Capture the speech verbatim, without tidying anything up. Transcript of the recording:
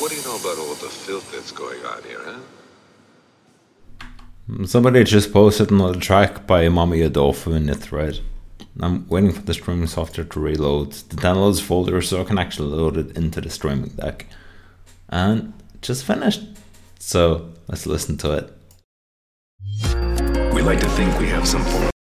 what do you know about all the filth that's going on here, huh? Somebody just posted another track by Mommy Adolfo in the thread. I'm waiting for the streaming software to reload the downloads folder so I can actually load it into the streaming deck. And just finished. So let's listen to it. We like to think we have some form